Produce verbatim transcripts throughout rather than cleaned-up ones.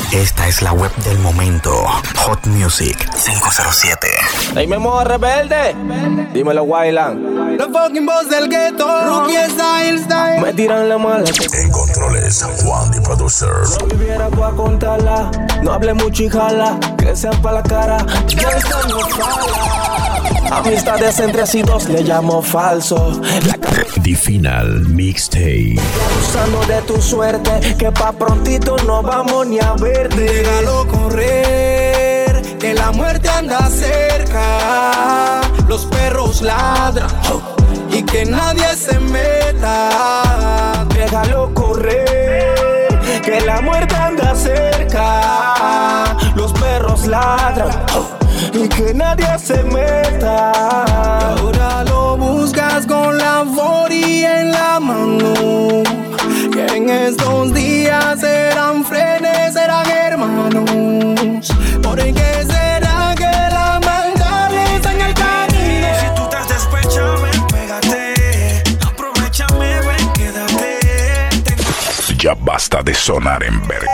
Esta es la web del momento. Hot Music cinco cero siete. Hey, Memo Rebelde. Dímelo, Wayland. La fucking voz del ghetto. Rookie style, style. Me tiran la mala. En controles, Juan the Producer. Si viviera pa' contarla, no hable mucho y jala, que sean pa' la cara. Ya esta no falla. Amistades entre sí dos le llamo falso. The Final Mixtape. Abusando de tu suerte, que pa' prontito no vamos ni a verte. Déjalo correr, que la muerte anda cerca. Los perros ladran y que nadie se meta. Déjalo correr, que la muerte anda cerca. Los perros ladran y que nadie se meta. Y ahora lo buscas con la forty en la mano. Que en estos días eran frenes, eran hermanos. ¿Por qué será que la maldad está en el camino? Si tú estás despechado, ven, pégate. Aprovechame, ven, quédate. Ya basta de sonar en verga.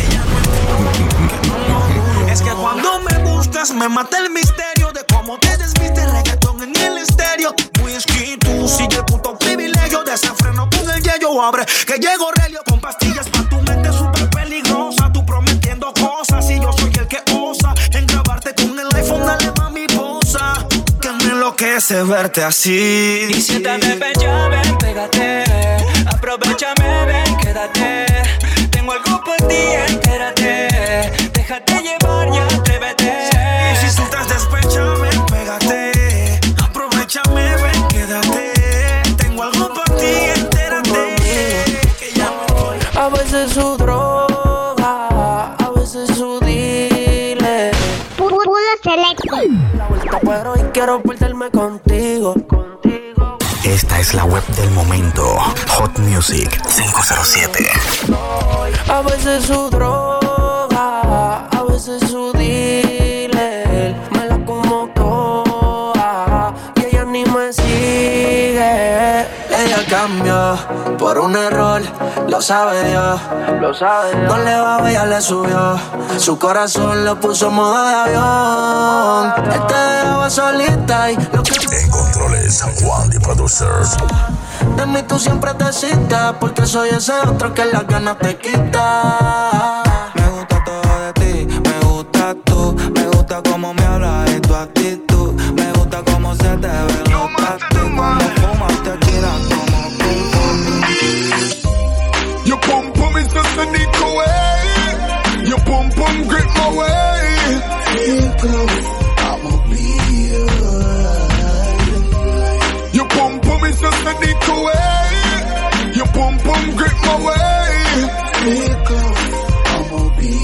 Es que cuando me buscas me mata el misterio de cómo te desviste el reggaetón en el estéreo. Whisky, tú sigue el puto privilegio. Desenfreno con el yello, abre que llego relio con pastillas pa' tu mente súper peligrosa. Tú prometiendo cosas y yo soy el que osa en grabarte con el iPhone, dale mami posa. Que me enloquece verte así. Y si te despechas, ven, pégate. Aprovechame, ven, quédate. Tengo algo por ti, entérate. Déjate llevar y atrévete. Y si tú estás despechado, ven, pégate. Aprovechame, ven, quédate. Tengo algo para ti, entérate. Que ya me voy. A veces su droga, a veces su dealer. Puro selecto. La vuelta, pero hoy quiero perderme contigo. Contigo. Esta es la web del momento. Hot Music cinco cero siete. A veces su droga, a veces su dealer. Me la como toda y ella ni me sigue. Ella cambió por un error, lo sabe Dios. Lo sabe Dios. No le va, ella le subió. Su corazón lo puso en modo de avión. Él te dejaba solita y lo que... En controles, Juan the Producer. De mí tú siempre te citas, porque soy ese otro que las ganas te quita. Me gusta todo de ti, me gusta tú. Me gusta cómo me hablas y tu actitud. Me gusta cómo se te ve los tactos. Cuando fumas te tiras como pum pum. Your pum pum is just a nick away. Your pum pum grip my way. Feel close, I'ma be alright. Your pum pum is just a nick away. Your pum pum grip my way. Feel close, I'ma be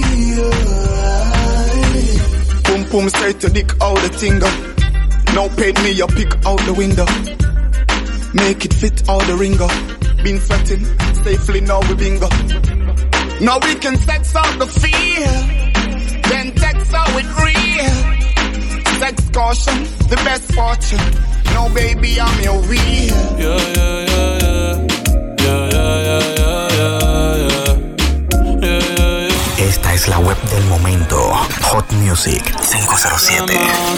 alright. Pum pum say to dick out the tingle. Now paint me, you pick out the window. Make it fit out the ringer. Been sweating, safely now we bingo. Now we can sex out the fear, then text out with real. Sex caution, the best fortune. No baby, I'm your wheel. Yeah, yeah, yeah, yeah. Yeah, yeah, yeah, yeah, yeah, yeah, yeah, yeah. Esta es la web del momento. Hot Music cinco cero siete.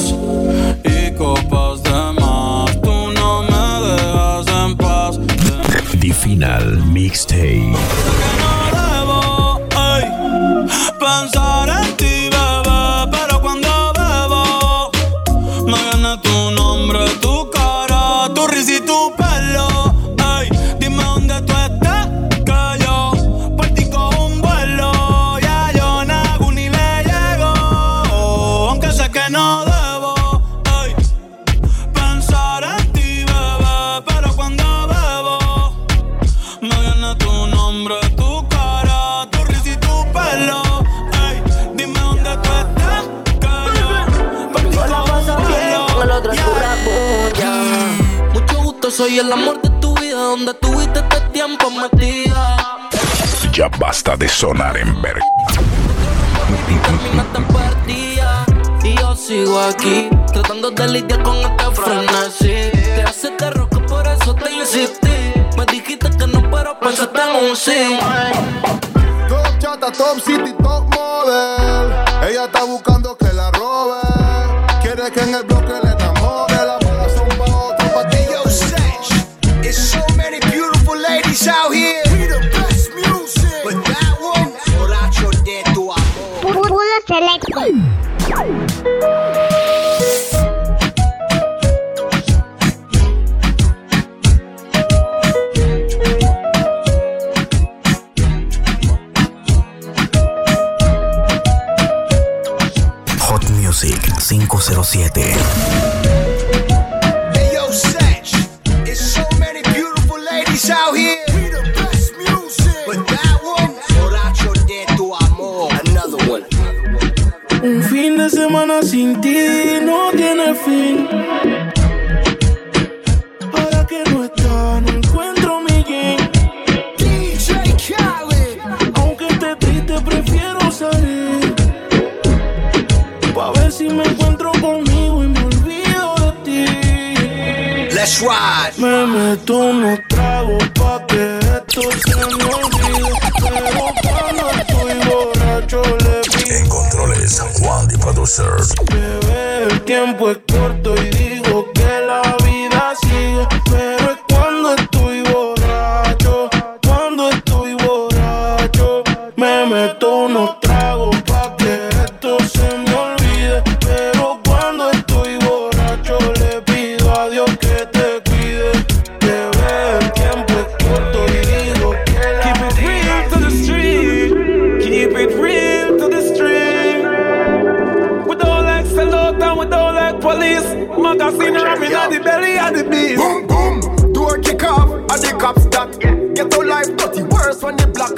Y copas de más, tú no me dejas en paz. The Final Mixtape. No debo, ay, pensar en ti, bebé, pero cuando bebo me gana tu nombre, tu cara, tu risa y tu pelo. Ay, dime dónde tú estás, que yo por ti cojo un vuelo. Ya yo no hago ni le llego, aunque sé que no debo. Ay, pensar en ti, bebé, pero cuando bebo me gana tu nombre, tu cara, tu risa y tu pelo. Ey, dime dónde tú estás, que yo por ti cojo un vuelo. El otro es tu rapulla. Mucho gusto, soy el amor de tu vida. Donde tuviste este tiempo metida. Ya basta de sonar en verga. Terminaste en partida y yo sigo aquí tratando de lidiar con este frenesí. Te hace de roca, por eso te insistí. Me dijiste que no, pero pensaste en un sí. Top chata, top city, top mall. Selector. Hot Music cinco cero siete. Hey yo, Satch, it's so many beautiful ladies out here. We the best music. But that one, Borracho de tu amor. Another one. Un fin de semana sin ti no tiene fin. Ahora que no está, no encuentro mi game. D J Khaled. Aunque esté triste, prefiero salir. Pa' ver si me encuentro conmigo y me olvido de ti. Let's ride. Me meto unos tragos pa' que esto se me olvide. Pero cuando estoy borracho le pido. En controles, Juan the Producer. Bebé, el tiempo es corto y digo que la vida sigue. Pero es cuando estoy borracho, cuando estoy borracho. Me meto unos tragos pa' que esto se me olvide. Pero cuando estoy borracho le pido a Dios que te cuide. Bebé, el tiempo es corto y digo que la Keep it real to the street. Keep it real to the street. We don't like sell out and we don't like police. Magazine ramming at the belly of the beast. Boom, boom. Door kick off, and the cops stop. Get to life dirty, worse when they block.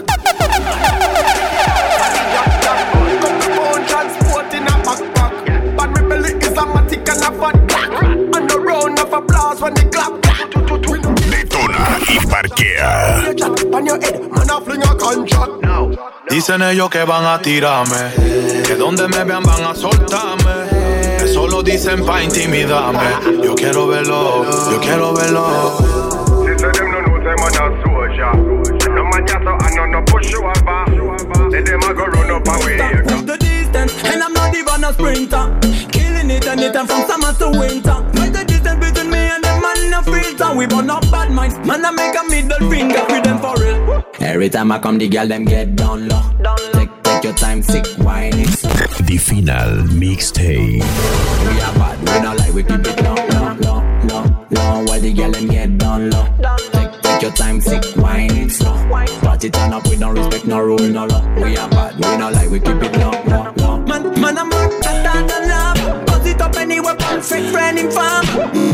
Couple transport in a backpack. But my belly is a matic and a fat black. And the round of applause when they clap. Detona y parquea. On your head, man, I fling a contract. Dicen ellos que van a tirarme, que donde me vean van a soltarme. Eso lo dicen pa' intimidarme. Yo quiero verlo, yo quiero verlo. They say them no know them man a soldier. No man just so I no no push you over. Say them a go run up away. Push the distance, and I'm not even a sprinter. Killing it and it and from summer to winter. But the distance between me and them man no filter. We burn up bad minds, man I make a middle finger with them for real. Every time I come the girl them get down low. Take, take your time, sick wine it. The Final Mixtape. We are bad, we not like we keep it low, low, low, low, low. While the girl them get down low. Take, take your time, sick wine it slow. Party turn up, we don't respect no rule, no law. We are bad, we not like we keep it low, low, low. Man, man I'm more better than love. Buzz it up anywhere, perfect friend in farm.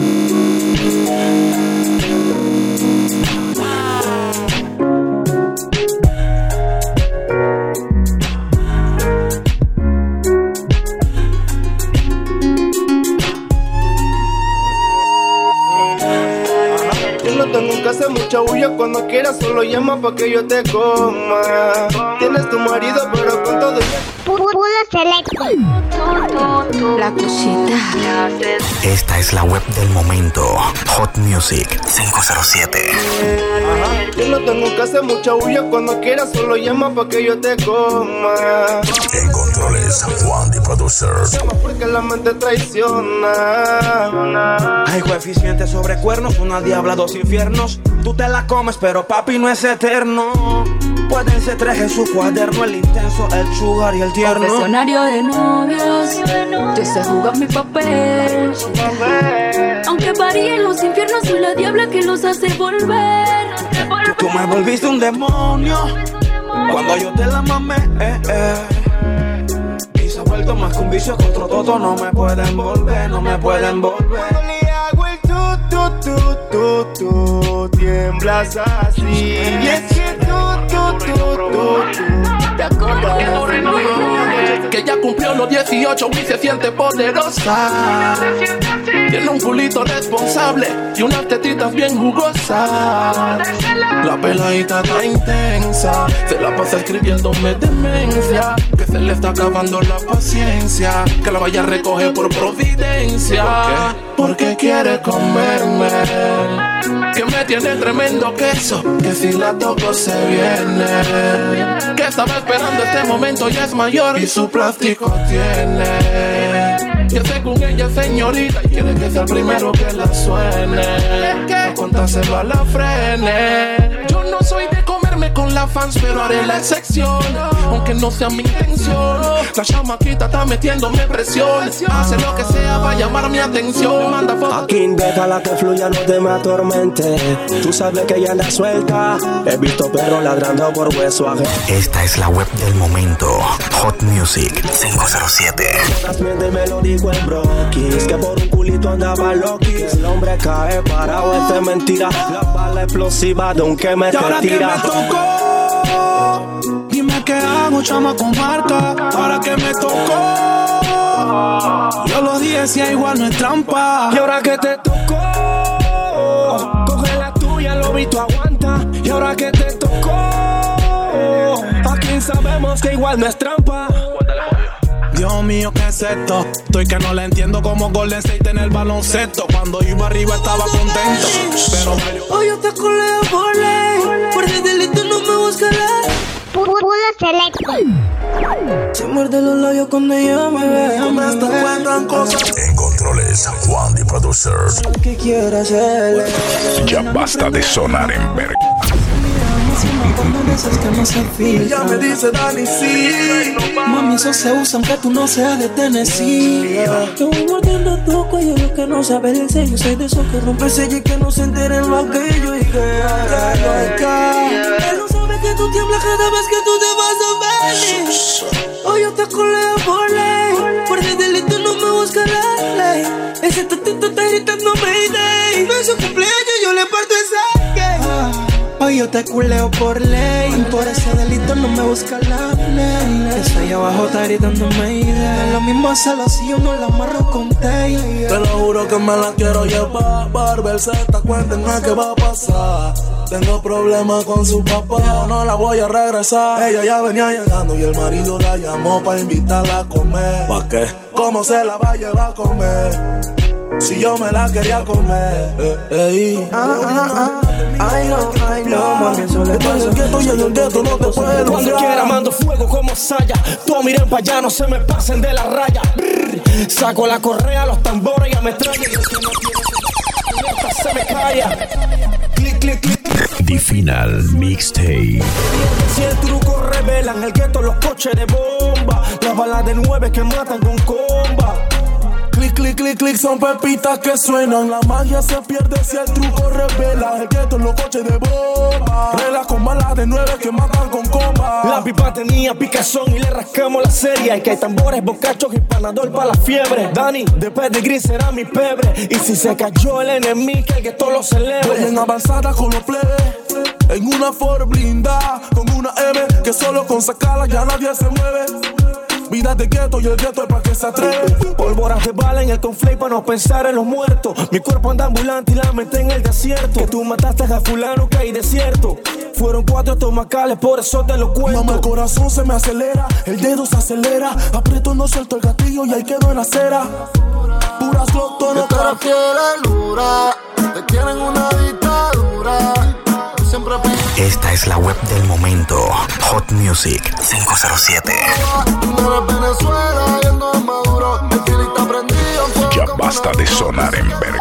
Nunca hace mucha bulla, cuando quieras solo llama pa' que yo te coma. Tienes tu marido pero con todo Puro Selector. La cosita. Esta es la web del momento. Hot Music cinco cero siete. Yo no tengo que hacer mucha bulla, cuando quieras solo llama pa' que yo te coma. En controles, Juan the Producer. Llama porque la mente traiciona. Hay coeficientes sobre cuernos, una diabla, dos infiernos. Tú te la comes, pero papi no es eterno. Pueden ser tres en su cuaderno, el intenso, el sugar y el tierno. Confesionario de novios, yo sé jugar mi papel. Aunque varíen los infiernos, soy la diabla que los hace volver. Tú me volviste un demonio cuando yo te la mamé, eh, eh. Y se ha vuelto más que un vicio que otro toto. No me pueden volver, no me pueden volver. Cuando le hago el tu, tu, tu, tu, tu, tiemblas así. Y es que tu, tu, tu, tu, tu, te acuerdas de mí. Que ya cumplió los dieciocho y se siente poderosa. Tiene un culito responsable y unas tetitas bien jugosas. La peladita está intensa, se la pasa escribiéndome demencia. Que se le está acabando la paciencia, que la vaya a recoger por providencia. ¿Por qué? Porque quiere comerme, que me tiene tremendo queso, que si la toco se viene. Que estaba esperando este momento, ya es mayor y su plástico tiene. Yo sé con ella señorita y quiere que sea el primero que la suene. A contárselo a la frene. Yo no soy de comerme con la fans, pero haré la excepción, aunque no sea mi intención. La chamaquita está metiéndome presión, hace lo que sea para llamar mi atención. Me manda fotos. Aquí déjala que fluya, no te me atormente. Tú sabes que ella anda suelta. He visto perros ladrando por hueso ajeno. Esta es la web del momento. Hot Music cinco cero siete. Me, me lo dijo el broquis, que por un culito andaba loquis. El hombre cae parado, es de mentira. La bala explosiva de un que me te tira. Me tocó, dime qué hago, chama con marca. Ahora que me tocó, yo lo dije, si igual no es trampa. Y ahora que te tocó, coge la tuya, lo vi, tú aguanta. Y ahora que te tocó, aquí sabemos que igual no es trampa. Dios mío, ¿qué es esto? Estoy que no le entiendo como Golden State en el baloncesto. Cuando iba arriba estaba contento, pero hoy yo te coleo por ley. Por el delito no me buscaré. Puro selecto. Se muerde los labios cuando ella me ve. no me está cuentan cosas. En controles, Juan the Producer. ¿Qué quiere hacerle? Ya basta de sonar en verga. Que no se filtra. Ella me dice Dani, sí. Mami, eso se usa aunque tú no seas de Tennessee. Te voy mordiendo tu cuello, lo que no sabe el sello. Soy de esos que rompe el sello y que no se enteren lo que yo y que él no sabe que tú tiemblas cada vez que tú te vas a ver. Hoy yo te coleo por ley. Por el delito no me busca la ley. Ese tatito está gritando Mayday. No es su cumpleaños, yo le parto esa gay. Hoy yo te culeo por ley. Por ese delito no me busca la ley. Esa ahí abajo está gritando Mayday. Lo mismo hacerlo si yo no la amarro con tay. Te lo juro que me la quiero llevar. Para ver si esta cuenta no es que va a pasar. Tengo problemas con su papá, no la voy a regresar. Ella ya venía llegando y el marido la llamó para invitarla a comer. ¿Pa' qué? ¿Cómo se la va a llevar a comer? Si yo me la quería comer, eh, eh. Ah, ah, ah. Ay, no, ay, no, mami, eso le pasa. Estoy en el gueto y en el gueto no te puedo. Cuando quiera mando fuego como saya. Todos miren para allá, no se me pasen de la raya. Brr. Saco la correa, los tambores y a metralla. Y el que no tiene esta se me calla. Clic, clic, clic. The Final Mixtape. Si el truco revelan el gueto, los coches de bomba. Las balas de nueve que matan con comba. Clic, clic, clic, clic, son pepitas que suenan. La magia se pierde si el truco revela. El gueto en los coches de bomba. Reglas con balas de nueve que matan con comba. La pipa tenía picazón y le rascamos la serie. Y que hay tambores, bocachos y panador para la fiebre. Dani, de Pedigree será mi pebre. Y si se cayó el enemigo, que el gueto lo celebre. Vuelven avanzadas con los plebes. En una Ford blindada, con una M que solo con sacarla ya nadie se mueve. Vida de gueto y el gueto es para que se atreve. Pólvoras de bala en el conflate para no pensar en los muertos. Mi cuerpo anda ambulante y la mente en el desierto. Que tú mataste a fulano que hay desierto. Fueron cuatro estomacales, por eso te lo cuento. Mamá, el corazón se me acelera, el dedo se acelera. Aprieto, no suelto el gatillo y ahí quedo en la acera. Puras glotos, no cara fiel dura. Te quieren una dictadura. Siempre Esta es la web del momento. Hot Music cinco cero siete. Venezuela y el no es Maduro. El filita prendido. Ya basta de sonar en verga.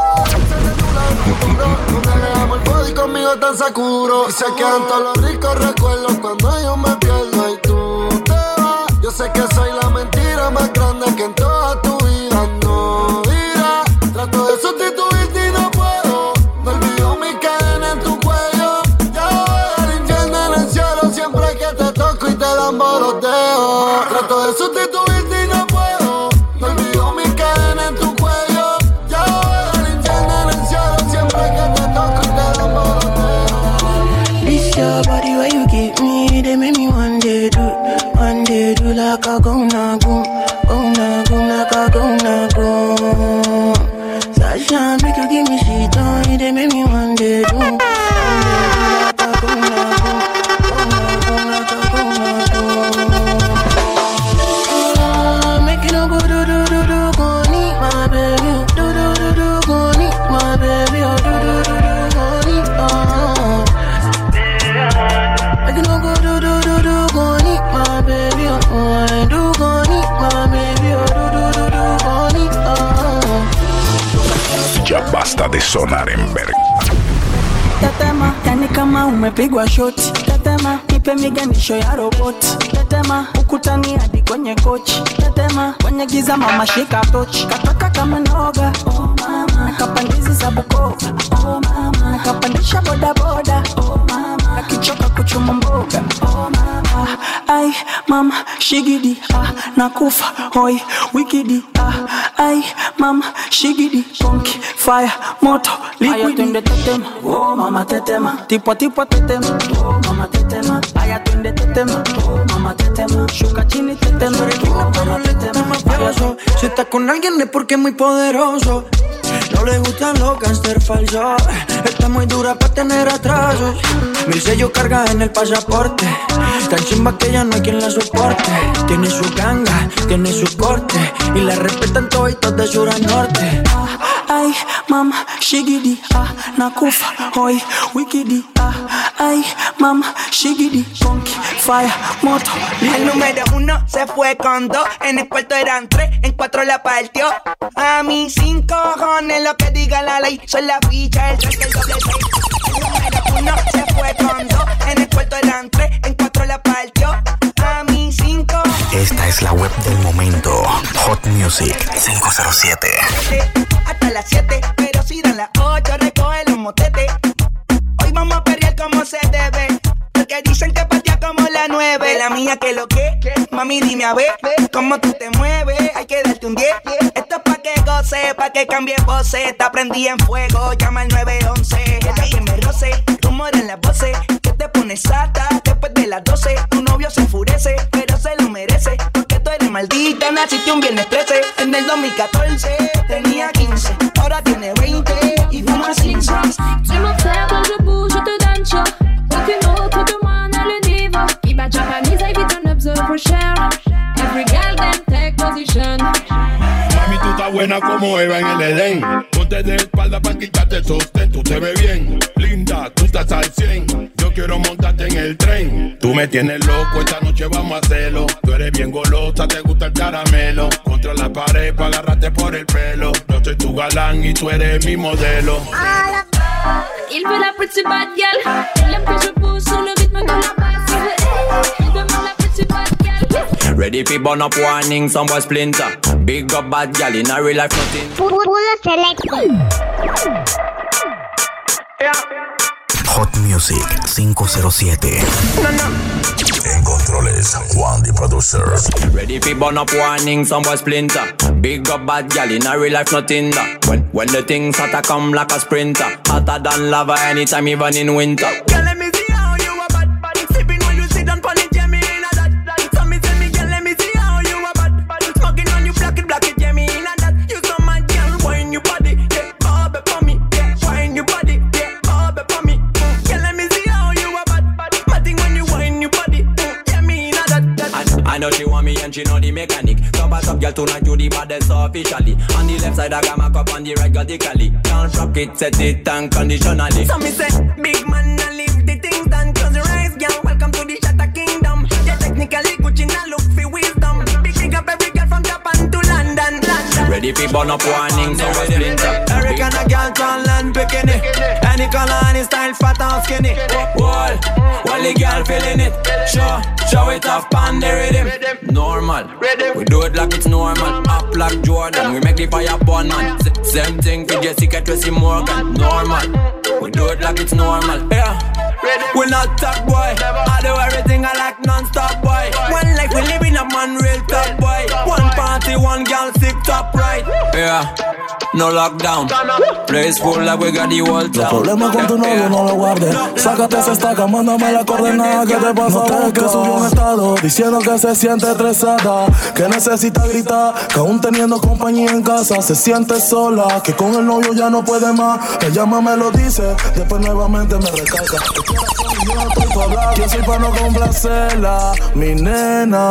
El body conmigo tan sacuro. Y se quedan todos los ricos recuerdos cuando yo me pierdo y tú te vas. Yo sé que soy la mentira más grande que en toda tu vida no dirá. Trato de sustituirte y no puedo. Me olvido mi cadena en tu cuello. Ya voy al infierno en el cielo siempre que te toco y te dan boroteo. Trato de sustituirte y no puedo. Me olvido mi cadena en tu cuello. Ya voy al infierno en el cielo siempre que te toco y te dan boroteo. This your body where you give me, they make me one day do, one day do like a gonna go, gonna go like a gonna go. Sasha make you give me shit on, they make me one day do, one day do like a gonna go, gonna go like a gonna go. Ah, make you no go do do do do, go need my baby, do do do do, go need my baby, oh do do do do, go need ah. I can go do do do do, go need my baby, oh I do go need my baby, oh do do do do, go need ah. Ya basta de sonar en verga. Tetema, yani kama umepigwa shoti. Tetema, miganisho ya robot. Tetema ukutani hadi kwenye kochi. Tetema kwenye giza mama shika tochi. Katoka kama noga, oh mama. Nakapandizi za Bukova, oh mama. Nakapandisha boda boda, oh mama. Nakichoka kuchuma mboga, oh mama. Ay mama shigidi, ah nakufa hoi wikidi, ah ay mama shigidi, funky fire moto liquidi. Twende tetema, oh mama tetema. Tipo tipo tetema, oh mama tetema. Aya twende tetema, oh mama tetema. Shuka chini tetema, oh mama tetema. Si está con alguien es porque es muy poderoso. No le gustan los gangsters falsos. Está muy dura para tener atrasos. Mil sellos carga en el pasaporte. Tan chimba que ya no hay quien la soporte. Tiene su ganga, tiene su corte. Y la respetan toditos de sur a norte. Ay, mama, shigidi, ah, nakufa, hoi, wikidi, ah, ay, mama, shigidi, funky, fire, moto. El número uno se fue con dos, en el cuarto eran tres, en cuatro la partió. A mí cinco cojones lo que diga la ley, son la ficha, el tres, el doble seis. El número uno se fue con dos, en el cuarto eran tres, en cuatro la partió. A mí cinco. Esta es la web del momento. Hot Music cinco cero siete. Hasta las siete, pero si dan las ocho, recoge los motetes. Hoy vamos a perrear como se debe, porque dicen que patea como la nueve. La mía que lo que, mami dime a ver, cómo tú te mueves, hay que darte un diez. Esto es pa' que goce, pa' que cambie voces. Te prendí en fuego, llama al nueve once. Ella que me roce, rumor en las voces, que te pones sata después de las doce. Tu novio se enfurece, pero se lo merece, porque tú eres maldita, naciste un viernes trece. En el dos mil catorce tenía quince, ahora tiene veinte y fuma quince. Tu m'observes, je bouge, je te donne chaud. Aucune autre de moi n'a le niveau. Keep my Japanese, I get an observe for share. Every girl then take position. Mami, tú estás buena como Eva en el Edén. Ponte de espalda pa' quitarte sostén. Tú te ves bien, linda, tú estás al cien. Yo quiero montarte en el tren. Tú me tienes loco, esta noche vamos a hacerlo. Tú eres bien golosa, te gusta el caramelo. Contra la pared pa' agarrarte por el pelo. Yo soy tu galán y tú eres mi modelo. Il veut la pretty bad girl. Il aime que je bouge sur le rythme de la basse. Il veut, il demande la pretty bad girl. Ready for burn up warning, some boy splinter. Big up bad gal in a real life nothing. Puro selecto. Hot Music cinco cero siete. No, no. En controles, Juan the Producer. Ready for burn up warning, some boy splinter. Big up bad gal in a real life nothing that. When, when the things hotter come like a sprinter. Hotter than lava anytime even in winter. Girl, let me see how you a bad, bad. Sipping when you sit down pon it, yeah, me in a that, that. So me tell me, girl, let me see how you a bad, bad. Smoking on you, black it, black it, yeah, me in a that. You so mad, girl, wine your body, yeah, oh, be for me, yeah, wine your body, yeah, oh, be for me. Girl, let me see how you a bad, bad. Matting when you wine your body, yeah, me in a that, that. I, I know she want me and she know the mechanic. Top a top girl tonight you the baddest officially. On the left side I got my cup, on the right got the cali. Can't rock it, set it unconditionally. So me say, big man, I leave the things done. Close your eyes, girl, welcome to the Shatter Kingdom. Yeah, technically Gucci now look for wisdom. Big big up every girl from Japan to London, London. Ready for burn up warning, so we splinter. Eric and a girl can land bikini. Any color, any style, fat or skinny. Wall, while the girl feeling it. Show, show it off on the rhythm. Normal, we do it like it's normal. Up like Jordan, we make the fire burn, man. S- Same thing for Jessica Tracy Morgan. Normal, we do it like it's normal. Yeah, we not top boy. I do everything I like non-stop boy. One life we live in a man real top boy. One party, one girl sick top right. Yeah, no lockdown. Place full like we got the whole town. Los problemas con tu novio no lo guardes. Sácate esa estaca, mándame la coordenada. ¿Qué te pasa? No te que subió un estado diciendo que se siente estresada, que necesita gritar, que aún teniendo compañía en casa se siente sola, que con el novio ya no puede más. Ella me lo dice, después nuevamente me recalca. Yo no estoy para hablar, yo soy para no complacerla, mi nena.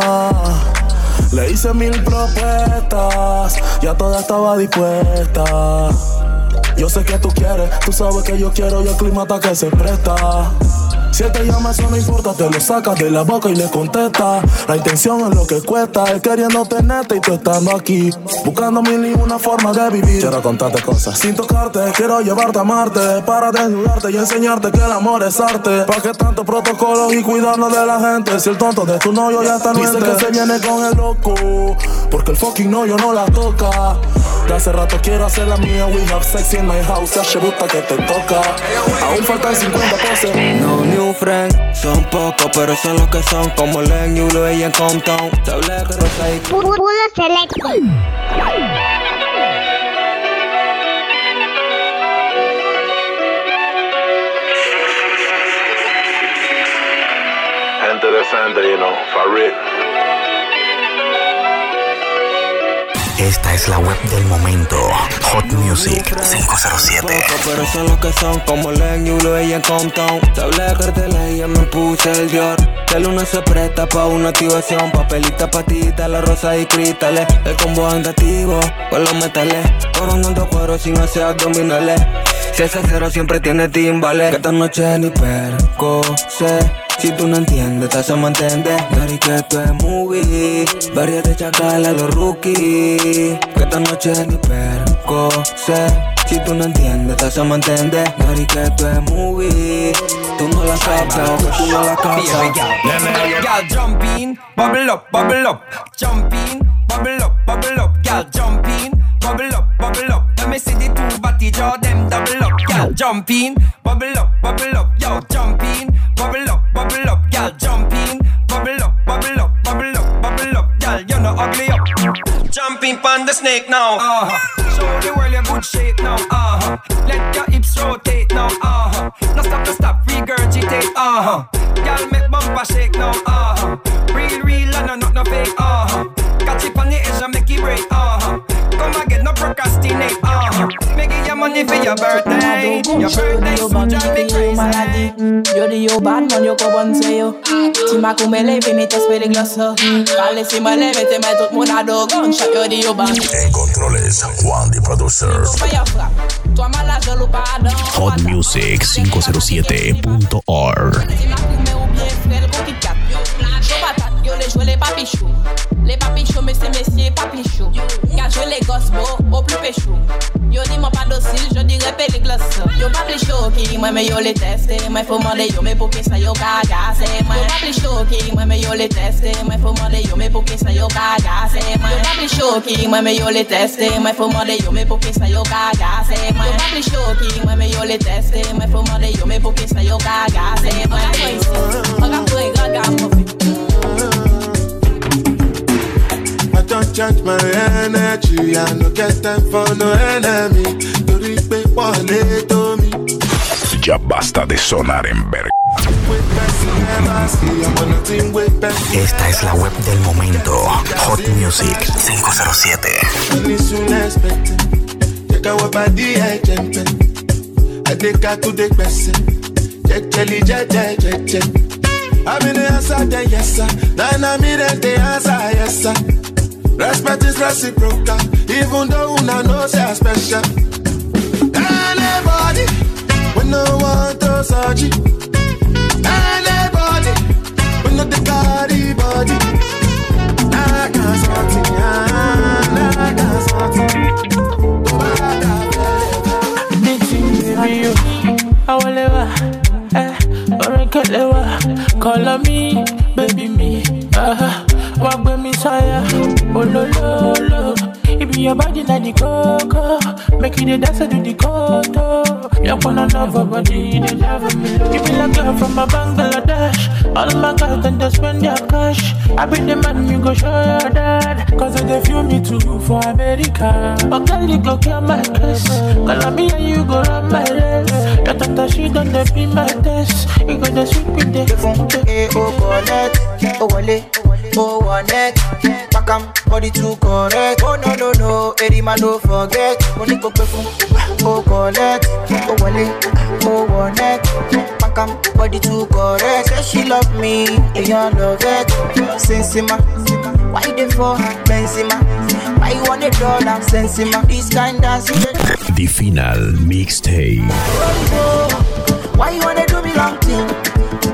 Le hice mil propuestas, ya toda estaba dispuesta. Yo sé que tú quieres, tú sabes que yo quiero y el clima está que se presta. Si él te llama, eso no importa, te lo sacas de la boca y le contesta. La intención es lo que cuesta, él queriendo tenerte y tú estando aquí, buscando mil y una forma de vivir. Quiero contarte cosas sin tocarte, quiero llevarte a Marte, para desnudarte y enseñarte que el amor es arte. ¿Pa' qué tanto protocolo y cuidarnos de la gente? Si el tonto de tu novio ya está nuente. Dice que se viene con el loco, porque el fucking novio no la toca. De hace rato quiero hacer la mía, we have sex in my house, ya se gusta que te toca. Aún faltan cincuenta poses. No new friends, son pocos, pero son los que son, como Len, Yulo y en Compton. Te hablé que Rosa y Puro Selecto. Gente decente, you know, for real. Esta es la web del momento. Hot Music cinco cero siete. Pero son los que son, como Len, Yulo y en Compton. Te hablé de cartela y ya me puse el Dior. El uno se presta pa' una activación, papelita, patita, la rosa y cristales. El combo andativo con los metales, coronando cuero sin hacer abdominales. Si ese cero siempre tiene timbales, que esta noche ni perco sé. Si tú no entiendes, te hacemos entender. Dari que esto es movie, varias de chacala los rookies. Que esta noche ni perco sé. Si tú no entiendes, te hacemos entender. Dari que esto es movie. Tú no la captas o que tú no la captas. Girl, jump in, bubble up, bubble up. Jump in, bubble up, bubble up. Girl, jump in, bubble up, bubble up. Let me see the two body jaw them double up. Girl, jump in, bubble up, bubble up. Yo, jump in, bubble up, bubble up. Girl, jump in, bubble up, bubble up, bubble up, bubble up. Girl, you know ugly up. Jumping pon the snake now. Uh-huh. Show the world your good shape now. Uh-huh. Let your hips rotate now. Uh-huh. No stop, no stop, regurgitate. Uh-huh. Girl, make bumper shake now. Uh-huh. Real, real, and no, not no fake. Uh-huh. Catch it on the edge and make it break. Uh-huh. Come again, no procrastinate. Uh-huh. Make it your money for your birthday. Your birthday, so drive me crazy. Yo di yo bad man, yo ko say yo. Si ma kumele, vini te speli glosso. Vale si me le mete me tout moun ado. Gunshot yo di yo bad. En controles, Juan the Producer. Hot Music cinco cero siete punto org. Yo les joué les papichous. Les papichous, messieurs, messieurs, papichous. Car joué les gosses beaux, au plus péchou. Yo dis moi pas docile, je dirais péli glace. Yo pas plus chaud qui moi mais yo les tester. Moi faut demander yo mais pour que ça yo cagasse. Moi yo pas plus chaud qui moi mais yo les tester. Moi faut demander yo mais pour que ça yo cagasse. Moi yo pas plus chaud qui moi mais yo les tester. Moi faut demander yo mais pour que ça yo cagasse. Moi yo pas plus chaud qui moi mais yo les tester. Moi faut demander yo mais pour que ça yo cagasse. Moi yo pas plus I don't change my energy. I no get time for no enemy. Torí pé wọlé tó mi. Ya basta de sonar en verga. Esta es la web del momento. Hot Music cinco cero siete. Llega web di e jempe. Adeka tu de gbese. Jejeli jeje jeje. I'm in the answer, then yes sir. Then I'm in the answer, yes sir. Respect is reciprocal, even though una know say I'm special. Anybody, we no want to search it. Anybody, we no the carry body. I can't sort it, I can't sort it. Baby, you, I will ever, eh, or I could ever call me, baby me, uh-huh. Walk with me, sire. Oh, lo, lo, lo. It be your body like the coco. Make you the dance to the koto. You wanna love her body, they love me. You be like girl from a Bangladesh. All my guys then they spend their cash. I be the man, you go show your dad. Cause they feel me too for America. But girl, you go kill my case. Call me and you go run my race. Your tata, she done the be my test. You got the sweet with the phone. Eh, oh, connect. Oh, wale. Oh, one neck, pack 'em, body too correct. Oh no no no, every man don't forget. Money go perfume, oh collect. Oh wale, oh one neck, pack 'em, body too correct. Say she love me, and you love it. Sensima, why they for Benzema? Why you want a dollar? Sensima, this kind dance. The Final Mixtape. Why you wanna do me long thing?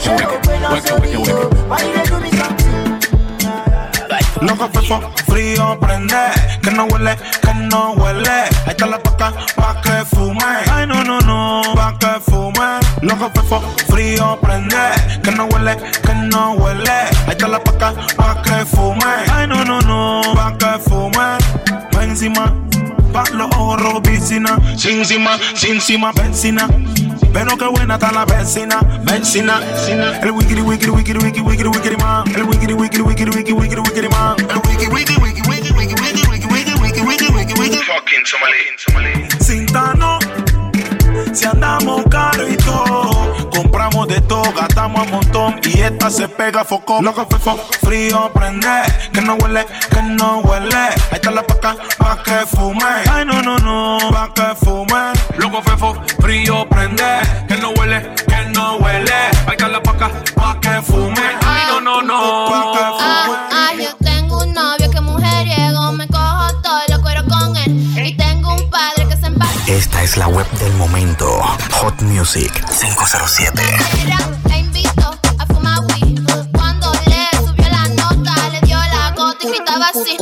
wicked, wicked, wicked. Why you do me something? Loco fefo, frío, prende. Que no huele, que no huele. Ahí está la paca, pa' que fume. Ay, no, no, no, pa' que fume. Loco fefo, frío, prende. Que no huele, que no huele. Ahí está la paca, pa' que fume. Ay, no, no, no, pa' que fume. Va encima, pa' los ojos rojos, piscina. Sin encima, sin encima, vecina. Pero qué buena está la vecina, vecina. El wikiri, wikiri, wikiri, wikiri, wikiri, wikiri, man. El wikiri, wikiri, wikiri, wikiri, wikiri, wikiri, man. El wikiri, wikiri, wikiri, wikiri, wikiri, wikiri, wikiri, wikiri, wikiri, wikiri, wikiri. Fucking Somali, Sintano, si andamos caro y todo, compramos de todo, gastamos a montón y esta se pega foco. Loco fefo, frío, prende, que no huele, que no huele. Ahí está la paca, pa' que fume. Ay, no, no, no, pa' que fume. Loco fefo, frío, prende, que no huele, que no huele. Ahí está la paca, pa' que fume. Ay, no, no, no, pa' que fume. Ah, ah, yo tengo un novio que mujeriego, me cojo todo, lo cuero con él. Y tengo un padre que se empata. Esta es la web del momento. Hot Music cinco cero siete. La invito a fumar weed. Cuando le subió la nota, le dio la gota y gritaba así.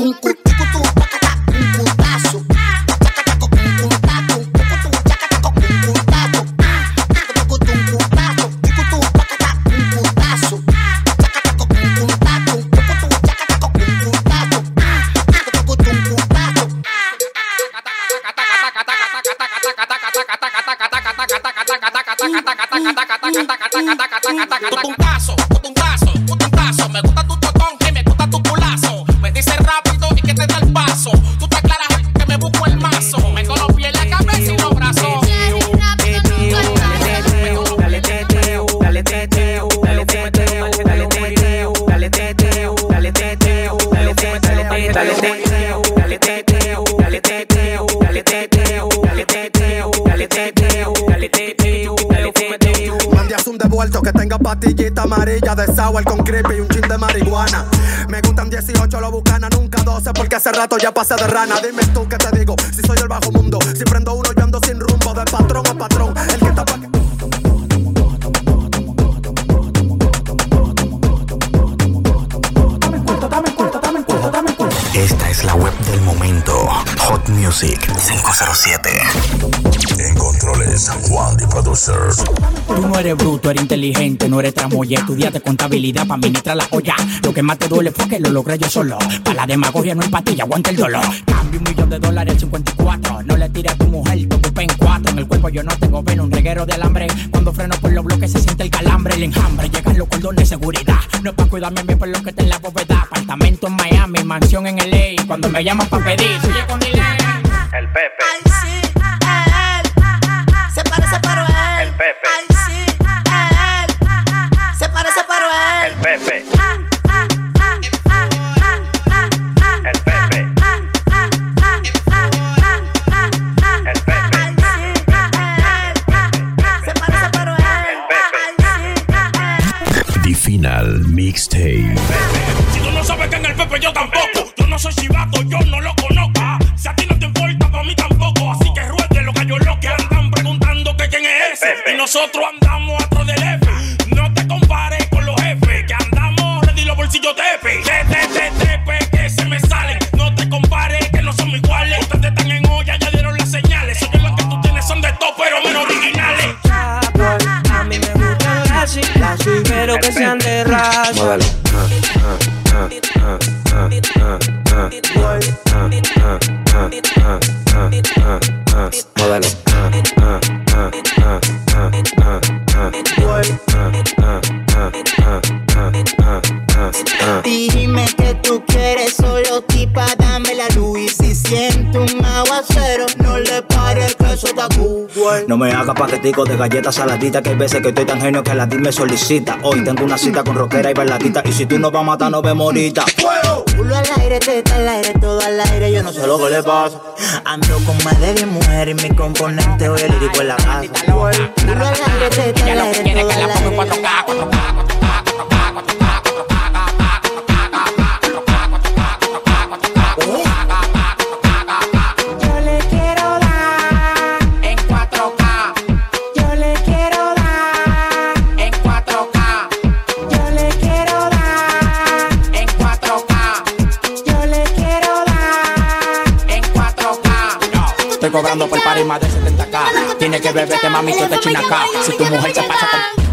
Putuntazo, putuntazo, putuntazo. Me gusta tu totón y me gusta tu culazo. Me dice rápido y que te da el paso. Tú te aclaras que me busco el mazo. Me coloqué en la cabeza y los brazos. Dale teteo, dale teteo, dale teteo, dale teteo, dale teteo, dale teteo, dale teteo, dale teteo, dale teteo, dale teteo, dale teteo, dale teteo, dale teteo, dale teteo, dale teteo. Mandias un devuelto que tenga pastillita amarilla de sour con creepy y un chin de marihuana. Me gustan dieciocho, lo bucana, nunca doce porque hace rato ya pasé de rana. Dime tú qué te digo, si soy el bajo mundo. Si prendo uno yo ando sin rumbo, de patrón a patrón. El que está pa' que... Esta es la web del momento. Hot Music cinco cero siete. En controles, Juan the Producer. Tú no eres bruto, eres inteligente, no eres tramoya. Estudiaste contabilidad para administrar la olla. Lo que más te duele fue que lo logré yo solo. Para la demagogia no hay pastilla, aguanta el dolor. Cambio un millón de dólares al cincuenta y cuatro. No le tires a tu mujer, te ocupé en cuatro. En el cuerpo yo no tengo veno, un reguero de alambre. Cuando freno por los bloques se siente el calambre, el enjambre. Llegan los cordones de seguridad. No es para cuidarme bien por lo que está en la bóveda. Apartamento en Miami, mansión en L A. Cuando me llaman pa' pedir, sigue con delay. El Pepe. Ay, sí, él. Se parece pero él. El Pepe. Ay, sí, él. Se parece pero él. El Pepe. El Pepe. El Pepe. Se parece pero él. The Final Mixtape. Si tú no sabes que en el Pepe yo tampoco. Yo no soy chivato, yo no lo conozco. Si a ti no te importa, pa' mí tampoco. Así que ruede los gallos los que andan preguntando que quién es ese. Y nosotros andamos atrás del F. No te compares con los jefes, que andamos ready los bolsillos tepe. Te, te, te, tepe, que se me salen. No te compares, que no somos iguales. Ustedes están en olla, ya dieron las señales. Soy los que tú tienes son de top, pero menos originales. A mí me gustan las chicas, pero que sean de raza. Módalo. Módalo. Dime que tú quieres, solo tipa, dame la luz. Y si siento un aguacero, no le pares que eso está Google. No me hagas paquetico de galletas saladitas, que hay veces que estoy tan genio que la D me solicita. Hoy tengo una cita con rockera y bailadita, y si tú nos vas a matar, nos vemos ahorita. Culo al aire, teta al aire, todo al aire, yo no sé lo que le pasa. Ando con más de diez mujeres y mi componente hoy el lírico en la casa. Culo al aire, teta al aire, todo al aire. Yo le quiero dar en cuatro K. Estoy cobrando por party más de setenta k. Tiene que beberte, mami, que te china acá. Si tu mujer se pasa con...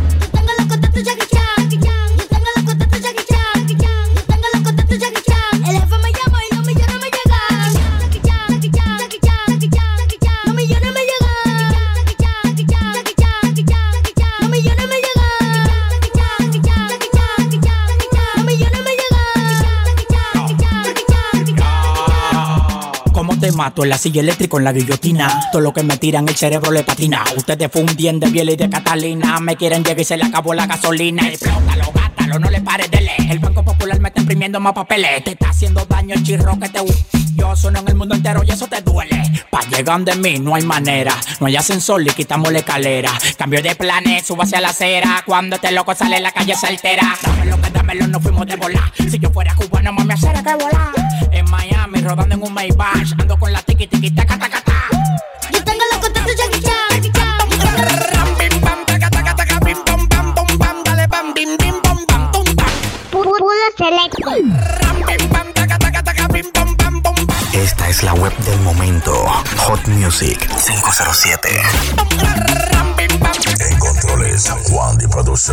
Te mato en la silla eléctrica en la guillotina. Todo lo que me tiran el cerebro le patina. Ustedes fundien de Biel y de Catalina. Me quieren llegar y se le acabó la gasolina. Explótalo, gátalo, no le pares de leer. El Banco Popular me está imprimiendo más papeles. Te está haciendo daño el chirro que te... Yo sueno en el mundo entero y eso te duele. Pa' llegar de mí no hay manera. No hay ascensor y quitamos la escalera. Cambio de planes, subo hacia la acera. Cuando este loco sale en la calle se altera. Dámelo que dámelo, no fuimos de volar. Si yo fuera cubano, más me hacer que volar. En Miami, rodando en un Maybach. Ando con la tiki tiki taca taca ta. Yo tengo los contactos Jackie Chan. Puro Selecto. Esta es la web del momento. Hot Music cinco cero siete. En controles, Juan the Producer.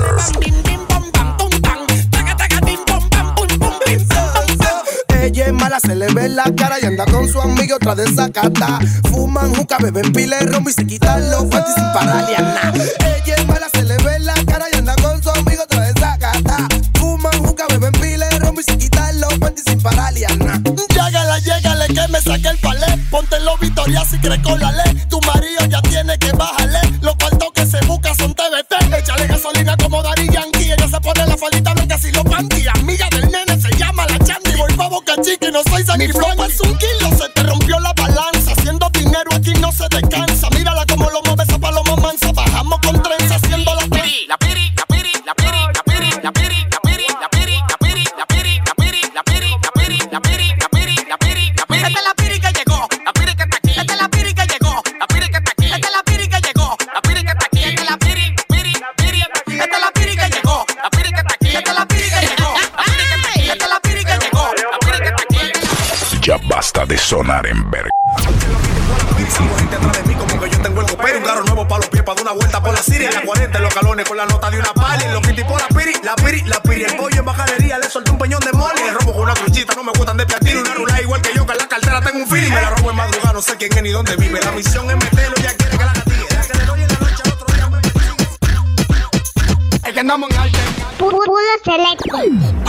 Ella es mala, se le ve la cara y anda con su amigo tras de esa cata. Fuman juca, beben pile, rombo y se quitan los panties sin pararle a nada. Ella es mala, se le ve la cara y anda con su amigo tras de esa cata. Fuman juca, beben pile, rombo y se quitan los panties sin pararle a nada. Llégale, llégale que me saque el palé. Ponte los Victoria si crees con la ley. Tu marido ya tiene que bajarle. Los cuartos que se busca son T V T. Échale gasolina como Daddy Yankee. Ella se pone la faldita blanca si lo panty. Amiga del nene se llama la Chandy. Voy pa' Boca Chica y no soy Sandy. Mi flow es un kilo, se te rompió la balanza. Haciendo dinero aquí no se descansa. Mírala como lo mueve esa paloma mansa. Bajamos con trenza haciendo la piri, la piri, la piri, la piri, la piri, la piri, la piri, la piri, la piri, la piri, la piri, la piri, la piri, la piri, la piri, la piri, la piri. Esta es la piri que llegó, la piri que está aquí. Esta es la piri que llegó, la piri que está aquí. Esta es la piri que llegó, la piri que está aquí. Esta es la piri, piri, piri. Esta es la piri que llegó, la piri que está aquí. Esta es la piri que llegó, la piri que está aquí. Esta es la piri que llegó, la piri que está aquí. Ya basta de sonar en verga. Gente atrás de mí como que yo tengo el copero. Un carro nuevo pa' los pies, pa' dar una vuelta por la Siria. En la cuarenta en los calones con la nota de una pali. En los kitty por la piri, la piri, la piri. El pollo en bajanería le solté un peñón de mole. Le robo con una truchita, no me gustan de platino. Una rula igual que yo, que en la cartera tengo un feeling. Me la robo en madrugada, no sé quién es ni dónde vive. La misión es meterlo, ya quiere que la gatille. Ya que de noche en la noche al otro día me metí. Es que andamos en arte. Puro Selecto.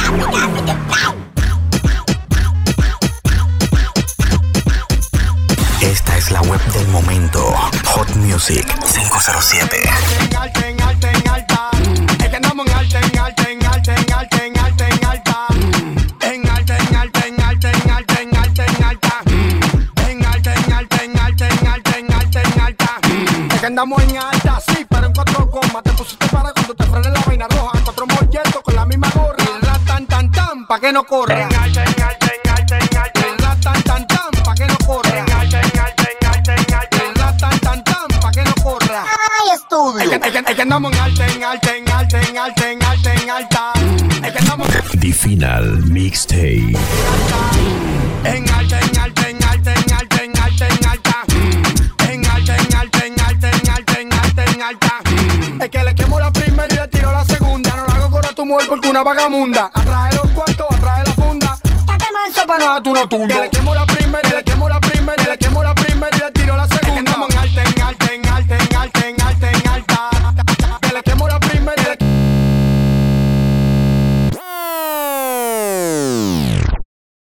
Esta es la web del momento. Hot Music cinco cero siete. En alta, en alta, en alta. Es que andamos en alta, en alta, en alta, en alta, en alta, en alta. En alta, en alta, en alta, en alta, en alta, en alta. En alta, en alta, en alta, en alta, en alta, en alta. Es que andamos en alta, sí, pero en cuatro comas. Te pusiste para cuando te frenes la vaina roja. En cuatro molletos con la misma gorra. Y el tan tan tan pa' que no corra. En alta, en alta, en alta, en alta. El tan tan tan pa' que no corra. En alta, en alta, en alta, en alta. El tan tan tan pa' que no corra. ¡Ay, estudio! Es que, es que, es que andamos en alta, en alta, en alta, en alta, en alta, en alta. Es que andamos The Final Mixtape. en alta, en alta, en alta, en alta, en alta, en alta. En alta, en alta, en alta, en alta, en alta, en alta. Es que le quemo la primera y le tiro la segunda. No la hago con a tu mujer porque una vagamunda. Atrae los cuartos, atrae la funda. Pa' que manso pa' nada tú no tuyo. Que le quemo la primera y le quemo la primera y le quemo la